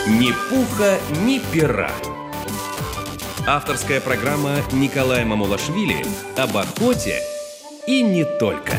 Ни пуха, ни пера. Авторская программа Николая Мамулашвили об охоте и не только.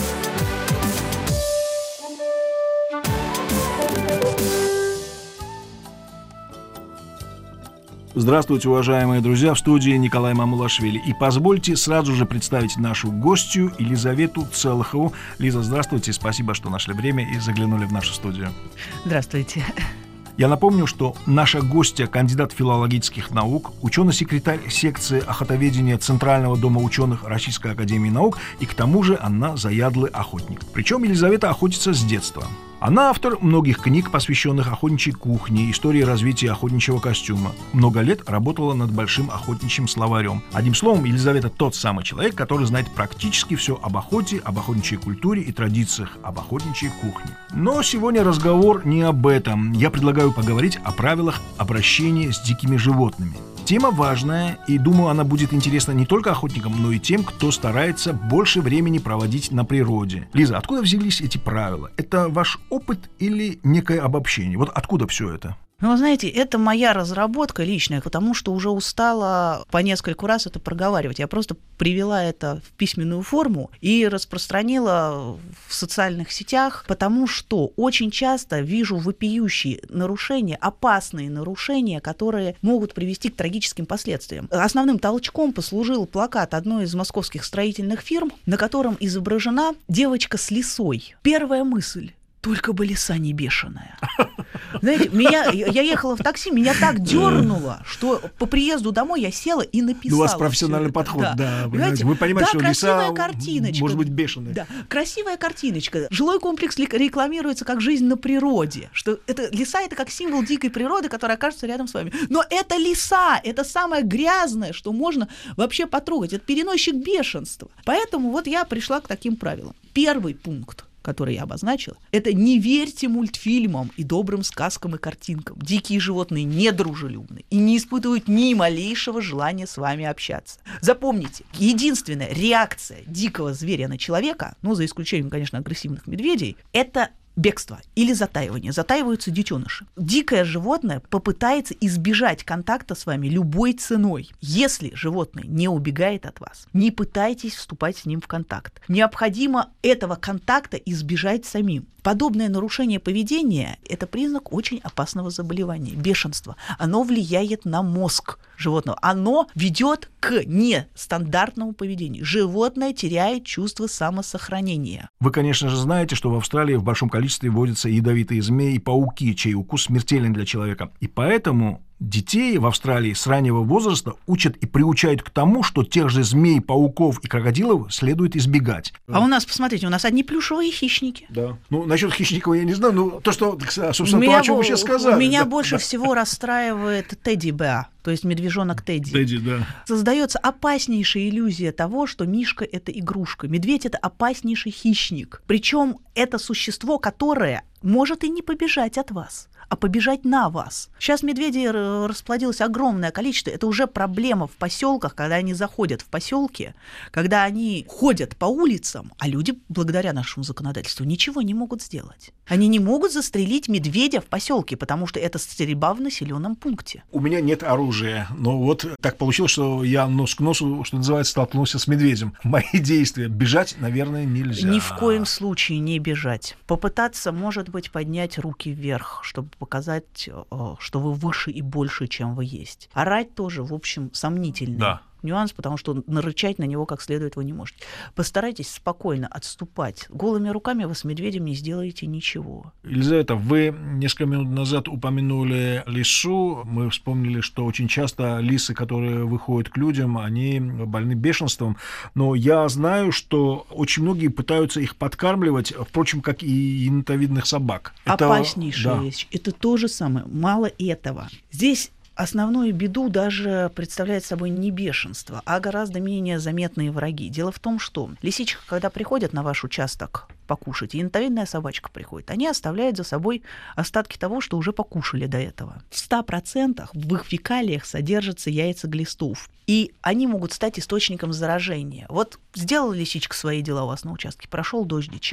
Здравствуйте, уважаемые друзья, в студии Николай Мамулашвили. И позвольте сразу же представить нашу гостью Елизавету Целохову. Лиза, здравствуйте, спасибо, что нашли время и заглянули в нашу студию. Здравствуйте. Я напомню, что наша гостья, кандидат филологических наук, ученый-секретарь секции охотоведения Центрального дома ученых Российской академии наук, и к тому же она заядлый охотник. Причем Елизавета охотится с детства. Она автор многих книг, посвященных охотничьей кухне, истории развития охотничьего костюма. Много лет работала над большим охотничьим словарем. Одним словом, Елизавета тот самый человек, который знает практически все об охоте, об охотничьей культуре и традициях, об охотничьей кухне. Но сегодня разговор не об этом. Я предлагаю поговорить о правилах обращения с дикими животными. Тема важная, и думаю, она будет интересна не только охотникам, но и тем, кто старается больше времени проводить на природе. Лиза, откуда взялись эти правила? Это ваш опыт или некое обобщение? Вот откуда все это? Ну, вы знаете, это моя разработка личная, потому что уже устала по нескольку раз это проговаривать. Я просто привела это в письменную форму и распространила в социальных сетях, потому что очень часто вижу вопиющие нарушения, опасные нарушения, которые могут привести к трагическим последствиям. Основным толчком послужил плакат одной из московских строительных фирм, на котором изображена девочка с лисой. Первая мысль: только бы лиса не бешеная. Знаете, я ехала в такси, меня так дернуло, что по приезду домой я села и написала. У вас профессиональный подход, да. Вы понимаете, что лиса может быть бешеная. Да, красивая картиночка. Жилой комплекс рекламируется как жизнь на природе. Что лиса — это как символ дикой природы, которая окажется рядом с вами. Но это лиса, это самое грязное, что можно вообще потрогать. Это переносчик бешенства. Поэтому вот я пришла к таким правилам. Первый пункт, который я обозначила, это: не верьте мультфильмам и добрым сказкам и картинкам. Дикие животные недружелюбны и не испытывают ни малейшего желания с вами общаться. Запомните, единственная реакция дикого зверя на человека, ну, за исключением, конечно, агрессивных медведей, это бегство или затаивание. Затаиваются детеныши. Дикое животное попытается избежать контакта с вами любой ценой. Если животное не убегает от вас, не пытайтесь вступать с ним в контакт. Необходимо этого контакта избежать самим. Подобное нарушение поведения – это признак очень опасного заболевания – бешенства. Оно влияет на мозг животного. Оно ведет к нестандартному поведению. Животное теряет чувство самосохранения. Вы, конечно же, знаете, что в Австралии в большом количестве водятся ядовитые змеи и пауки, чей укус смертелен для человека. И поэтому детей в Австралии с раннего возраста учат и приучают к тому, что тех же змей, пауков и крокодилов следует избегать. А у нас, посмотрите, у нас одни плюшевые хищники. Да. Ну, насчет хищников я не знаю, но то, что, собственно, то, о чем вы сейчас сказали. Меня больше всего расстраивает тедди-беар, то есть медвежонок Тедди. Тедди, да. Создается опаснейшая иллюзия того, что мишка — это игрушка. Медведь — это опаснейший хищник. Причем это существо, которое может и не побежать от вас, а побежать на вас. Сейчас медведей расплодилось огромное количество. Это уже проблема в поселках, когда они заходят в поселки, когда они ходят по улицам, а люди, благодаря нашему законодательству, ничего не могут сделать. Они не могут застрелить медведя в поселке, потому что это стрельба в населенном пункте. У меня нет оружия, но вот так получилось, что я нос к носу, что называется, столкнулся с медведем. Мои действия: бежать, наверное, нельзя. Ни в коем случае не бежать. Попытаться, может быть, поднять руки вверх, чтобы показать, что вы выше и больше, чем вы есть. Орать тоже, в общем, сомнительный нюанс, потому что нарычать на него как следует вы не можете. Постарайтесь спокойно отступать. Голыми руками вы с медведем не сделаете ничего. Елизавета, вы несколько минут назад упомянули лису. Мы вспомнили, что очень часто лисы, которые выходят к людям, они больны бешенством. Но я знаю, что очень многие пытаются их подкармливать, впрочем, как и енотовидных собак. Опаснейшая вещь. Это то же самое. Мало этого. Здесь основную беду даже представляет собой не бешенство, а гораздо менее заметные враги. Дело в том, что лисичка, когда приходят на ваш участок покушать, енотовидная собачка приходит, они оставляют за собой остатки того, что уже покушали до этого. В 100% в их фекалиях содержатся яйца глистов, и они могут стать источником заражения. Вот сделала лисичка свои дела у вас на участке, прошел дождичек.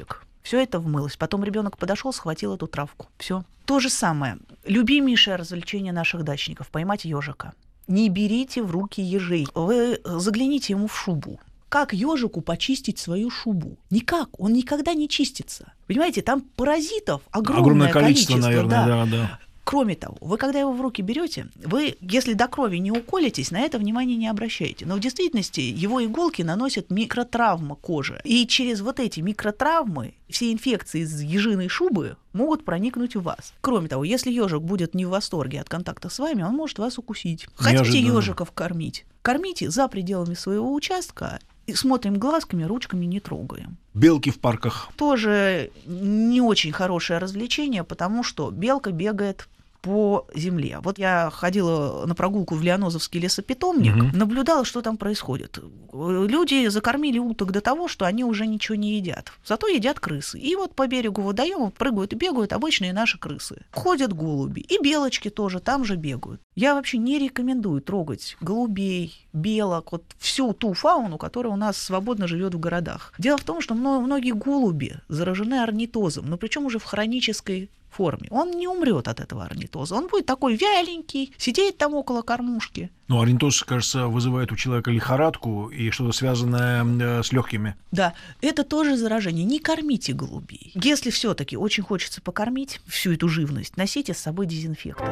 Все это вмылось. Потом ребенок подошел, схватил эту травку. Все. То же самое. Любимейшее развлечение наших дачников — поймать ежика. Не берите в руки ежей. Вы загляните ему в шубу. Как ежику почистить свою шубу? Никак. Он никогда не чистится. Понимаете, там паразитов огромное количество, наверное, да. Кроме того, вы когда его в руки берете, вы, если до крови не уколитесь, на это внимание не обращаете. Но в действительности его иголки наносят микротравмы кожи. И через вот эти микротравмы все инфекции из ежиной шубы могут проникнуть в вас. Кроме того, если ежик будет не в восторге от контакта с вами, он может вас укусить. Хотите ежиков кормить? Кормите за пределами своего участка. И смотрим глазками, ручками не трогаем. Белки в парках. Тоже не очень хорошее развлечение, потому что белка бегает по земле. Вот я ходила на прогулку в Лианозовский лесопитомник, наблюдала, что там происходит. Люди закормили уток до того, что они уже ничего не едят. Зато едят крысы. И вот по берегу водоема прыгают и бегают обычные наши крысы. Ходят голуби. И белочки тоже там же бегают. Я вообще не рекомендую трогать голубей, белок, вот всю ту фауну, которая у нас свободно живет в городах. Дело в том, что многие голуби заражены орнитозом, но причем уже в хронической форме. Он не умрет от этого орнитоза. Он будет такой вяленький, сидеть там около кормушки. Ну, орнитоз, кажется, вызывает у человека лихорадку и что-то связанное с легкими. Да, это тоже заражение. Не кормите голубей. Если все-таки очень хочется покормить всю эту живность, носите с собой дезинфектор.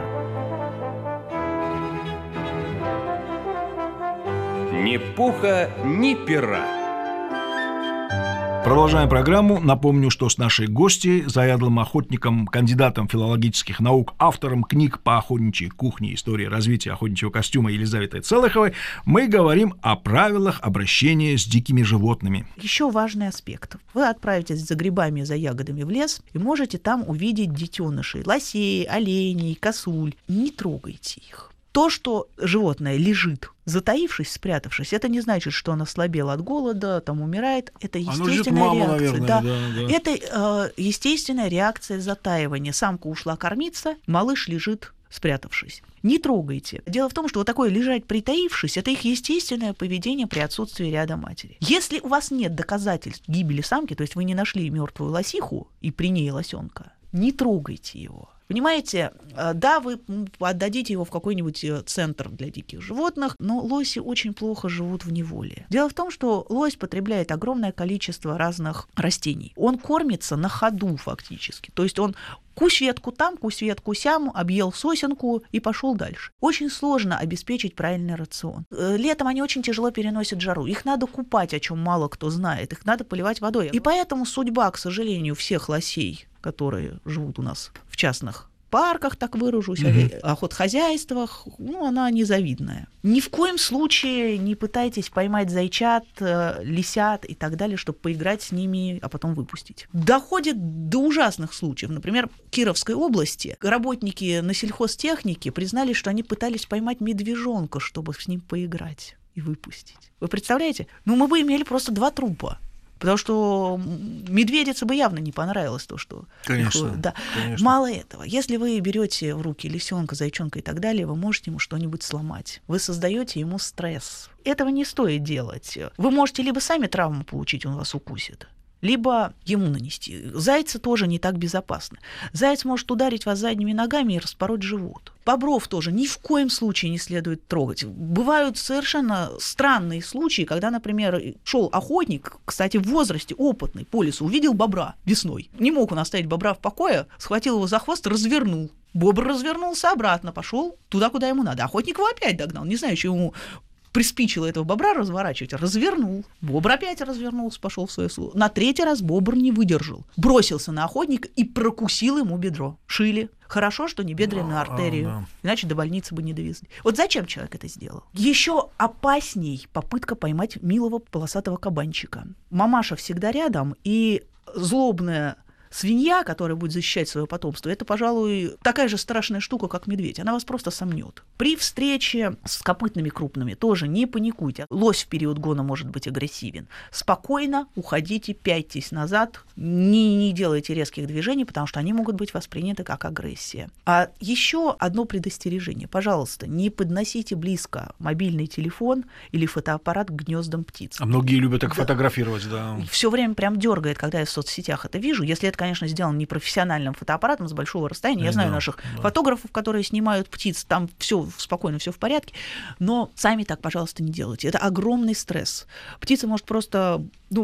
Ни пуха, ни пера. Продолжаем программу. Напомню, что с нашей гостьей, заядлым охотником, кандидатом филологических наук, автором книг по охотничьей кухне, истории развития охотничьего костюма Елизаветой Целыховой, мы говорим о правилах обращения с дикими животными. Еще важный аспект. Вы отправитесь за грибами, за ягодами в лес и можете там увидеть детенышей, лосей, оленей, косуль. Не трогайте их. То, что животное лежит, затаившись, спрятавшись, это не значит, что оно слабело от голода, там умирает. Это естественная реакция. Наверное, да. Это естественная реакция затаивания. Самка ушла кормиться, малыш лежит, спрятавшись. Не трогайте. Дело в том, что вот такое лежать притаившись, это их естественное поведение при отсутствии ряда матери. Если у вас нет доказательств гибели самки, то есть вы не нашли мертвую лосиху и при ней лосенка, не трогайте его. Понимаете, да, вы отдадите его в какой-нибудь центр для диких животных, но лоси очень плохо живут в неволе. Дело в том, что лось потребляет огромное количество разных растений. Он кормится на ходу фактически. То есть он кусь ветку там, кусь ветку сям, объел сосенку и пошел дальше. Очень сложно обеспечить правильный рацион. Летом они очень тяжело переносят жару. Их надо купать, о чем мало кто знает. Их надо поливать водой. И поэтому судьба, к сожалению, всех лосей, которые живут у нас в частных парках, так выражусь, охотхозяйствах, она незавидная. Ни в коем случае не пытайтесь поймать зайчат, лисят и так далее, чтобы поиграть с ними, а потом выпустить. Доходит до ужасных случаев. Например, в Кировской области работники на сельхозтехнике признали, что они пытались поймать медвежонка, чтобы с ним поиграть и выпустить. Вы представляете? Мы бы имели просто 2 трупа. Потому что медведице бы явно не понравилось то, что... Конечно, да. конечно. Мало этого. Если вы берете в руки лисенка, зайчонка и так далее, вы можете ему что-нибудь сломать. Вы создаете ему стресс. Этого не стоит делать. Вы можете либо сами травму получить, он вас укусит, либо ему нанести. Зайцы тоже не так безопасны. Заяц может ударить вас задними ногами и распороть живот. Бобров тоже ни в коем случае не следует трогать. Бывают совершенно странные случаи, когда, например, шел охотник, кстати, в возрасте опытный, по лесу, увидел бобра весной. Не мог он оставить бобра в покое, схватил его за хвост, развернул. Бобр развернулся обратно, пошел туда, куда ему надо. Охотник его опять догнал. Не знаю, что ему приспичило этого бобра разворачивать, развернул. Бобр опять развернулся, пошел в свое село. На 3-й раз бобр не выдержал. Бросился на охотника и прокусил ему бедро. Шили. Хорошо, что не бедренную артерию, иначе до больницы бы не довезли. Вот зачем человек это сделал? Еще опасней попытка поймать милого полосатого кабанчика. Мамаша всегда рядом, и злобная Свинья, которая будет защищать свое потомство, это, пожалуй, такая же страшная штука, как медведь. Она вас просто сомнет. При встрече с копытными крупными тоже не паникуйте. Лось в период гона может быть агрессивен. Спокойно уходите, пятьтесь назад, не делайте резких движений, потому что они могут быть восприняты как агрессия. А еще одно предостережение. Пожалуйста, не подносите близко мобильный телефон или фотоаппарат к гнездам птиц. А многие любят так фотографировать, да. Все время прям дергает, когда я в соцсетях это вижу. Если это, конечно, сделано не профессиональным фотоаппаратом с большого расстояния. Я знаю наших фотографов, которые снимают птиц, там все спокойно, все в порядке. Но сами так, пожалуйста, не делайте. Это огромный стресс. Птица может просто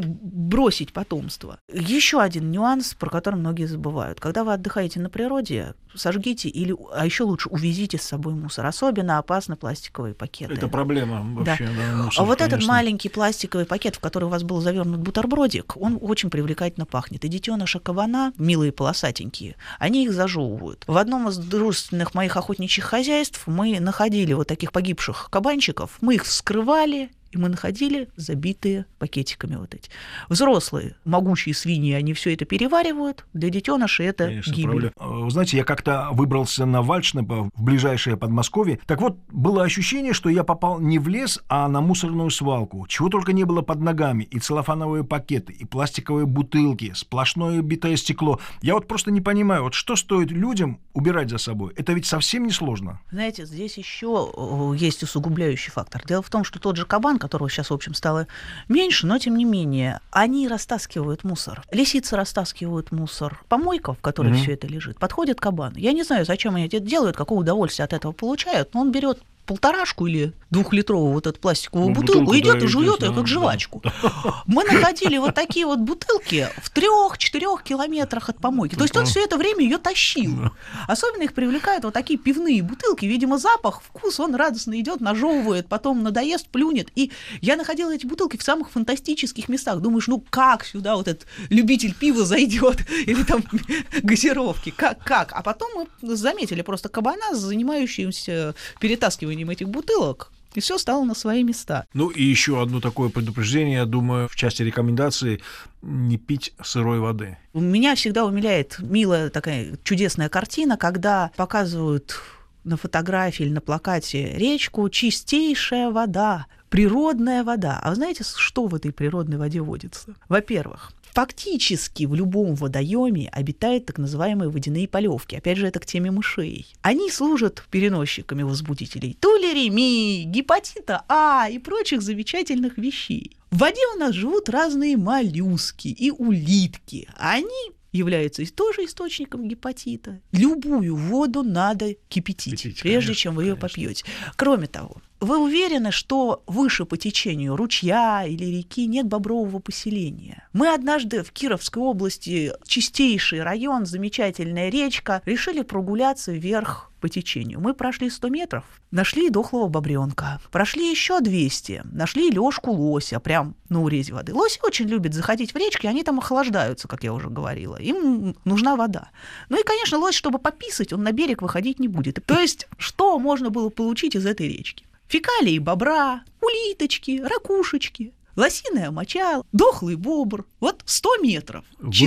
бросить потомство. Еще один нюанс, про который многие забывают. Когда вы отдыхаете на природе, сожгите а еще лучше увезите с собой мусор. Особенно опасны пластиковые пакеты. Это проблема вообще. Да. Мусор, а вот конечно. этот маленький пластиковый пакет, в который у вас был завернут бутербродик, он очень привлекательно пахнет. И детеныша кабана, милые полосатенькие, они их зажевывают. В одном из дружественных моих охотничьих хозяйств мы находили вот таких погибших кабанчиков, мы их вскрывали, и мы находили забитые пакетиками вот эти. Взрослые, могучие свиньи, они все это переваривают. Для детенышей это конечно, гибель. Вы знаете, я как-то выбрался на Вальшнепе, в ближайшее Подмосковье. Так вот, было ощущение, что я попал не в лес, а на мусорную свалку. Чего только не было под ногами. И целлофановые пакеты, и пластиковые бутылки, сплошное битое стекло. Я вот просто не понимаю, вот что стоит людям убирать за собой? Это ведь совсем не сложно. Знаете, здесь еще есть усугубляющий фактор. Дело в том, что тот же кабан, которого сейчас, в общем, стало меньше, но, тем не менее, они растаскивают мусор. Лисицы растаскивают мусор. Помойка, в которой все это лежит, подходит кабан. Я не знаю, зачем они это делают, какое удовольствие от этого получают, но он берет полторашку или двухлитровую вот эту пластиковую бутылку, идет и жует ее как жвачку. Мы находили вот такие вот бутылки в 3-4 километрах от помойки. То есть он все это время ее тащил. Особенно их привлекают вот такие пивные бутылки. Видимо, запах, вкус, он радостно идет, нажевывает, потом надоест, плюнет. И я находила эти бутылки в самых фантастических местах. Думаешь, как сюда вот этот любитель пива зайдет или там газировки? Как? А потом мы заметили просто кабана, занимающегося перетаскиванием этих бутылок, и все стало на свои места. Ну и еще одно такое предупреждение, я думаю, в части рекомендаций: не пить сырой воды. Меня всегда умиляет милая такая чудесная картина, когда показывают на фотографии или на плакате речку, чистейшая вода, природная вода. А вы знаете, что в этой природной воде водится? Во-первых, фактически в любом водоеме обитают так называемые водяные полевки. Опять же, это к теме мышей. Они служат переносчиками возбудителей тулеремии, гепатита А и прочих замечательных вещей. В воде у нас живут разные моллюски и улитки. Они являются тоже источником гепатита. Любую воду надо кипятить, прежде чем вы ее попьете. Кроме того, вы уверены, что выше по течению ручья или реки нет бобрового поселения? Мы однажды в Кировской области, чистейший район, замечательная речка, решили прогуляться вверх по течению. Мы прошли 100 метров, нашли дохлого бобренка. Прошли еще 200, нашли лёжку лося, прям на урезе воды. Лоси очень любят заходить в речки, они там охлаждаются, как я уже говорила. Им нужна вода. Ну и, конечно, лось, чтобы пописать, он на берег выходить не будет. То есть, что можно было получить из этой речки? Фекалии бобра, улиточки, ракушечки, лосиная моча, дохлый бобр. Вот 100 метров.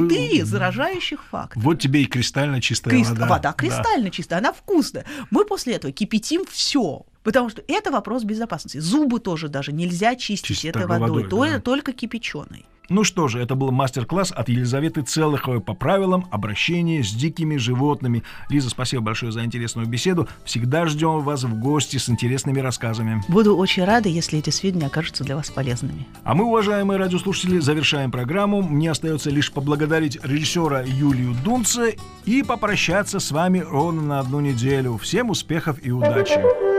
4 заражающих факта. Вот тебе и кристально чистая вода. Вода кристально чистая, она вкусная. Мы после этого кипятим все. Потому что это вопрос безопасности. Зубы тоже даже нельзя чистить этой водой, только кипяченой. Ну что же, это был мастер-класс от Елизаветы Целыховой по правилам обращения с дикими животными. Лиза, спасибо большое за интересную беседу. Всегда ждем вас в гости с интересными рассказами. Буду очень рада, если эти сведения окажутся для вас полезными. А мы, уважаемые радиослушатели, завершаем программу. Мне остается лишь поблагодарить режиссера Юлию Дунце и попрощаться с вами ровно на 1 неделю. Всем успехов и удачи!